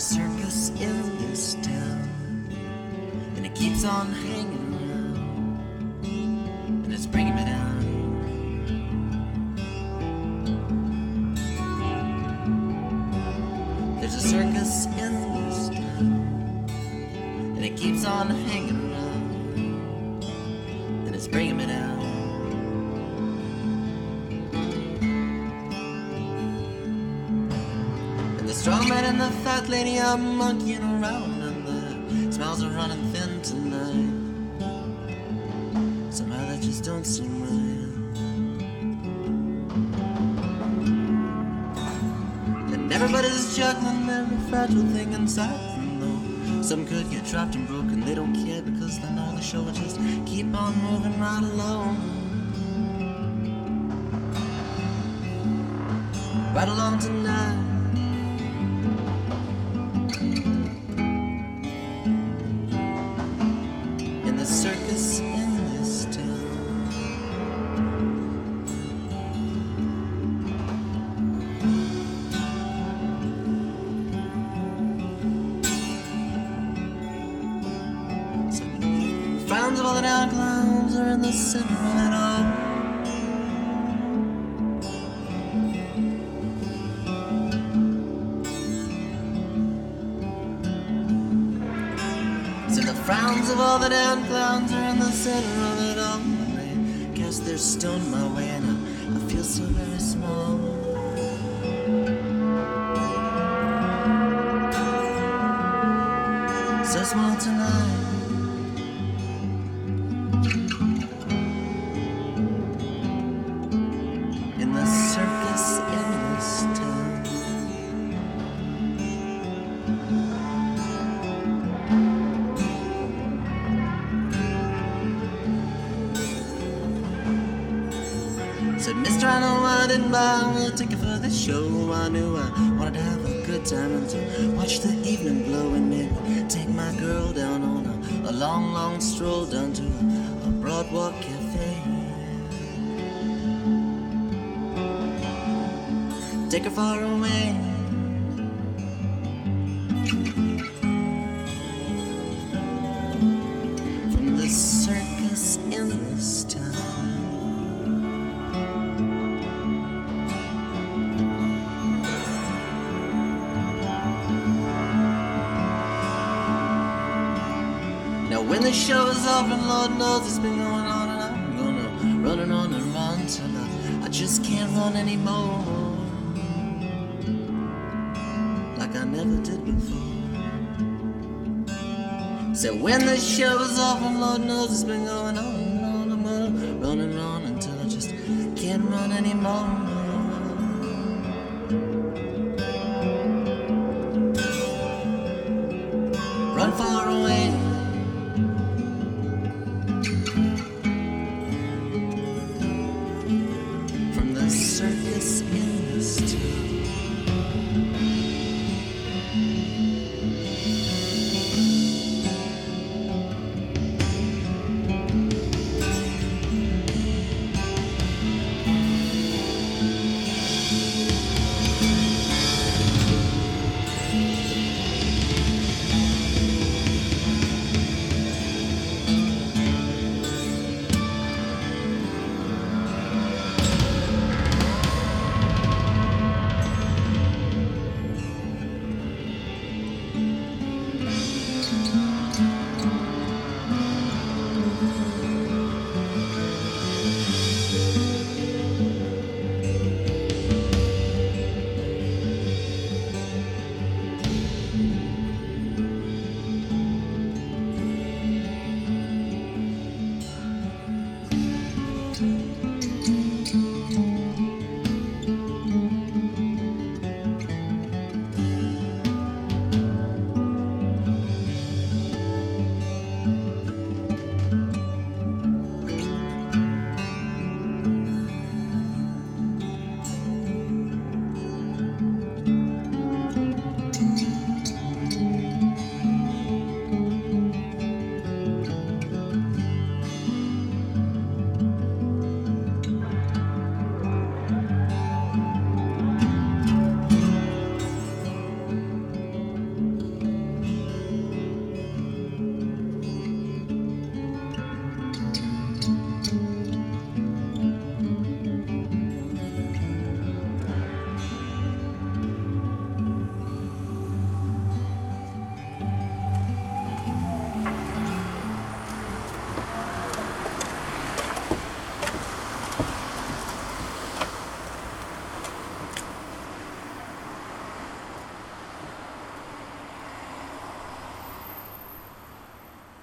circus in this town, and it keeps on hanging around, and it's bringing me down. There's a circus in this town, and it keeps on hanging around, and it's bringing me down. The strong man and the fat lady are monkeying around, and the smiles are running thin tonight. Somehow that just don't seem right. And everybody's juggling every fragile thing inside them, though some could get trapped and broken. They don't care because they know the show will just keep on moving right along. Right along tonight. Circus in this town. So the frowns of all the down clowns are in the center of it all. So the frowns of all the down clowns are in the center of it all. They cast their stone my way, and I feel so very small. So small tonight. In the circus in this town. Said, Mister, I know I didn't buy a ticket for the show. I knew I wanted to have a good time and to watch the evening glow, and maybe take my girl down on a long, long stroll down to a Broadwalk cafe. Take her far away. From the circus in this town. Now when the show is over, and Lord knows it's been going on, and I'm gonna run and on and run till I just can't run anymore, like I never did before. So when the show is over, and Lord knows it's been going on and on, I'm gonna run and run until I just can't run anymore. Run far away.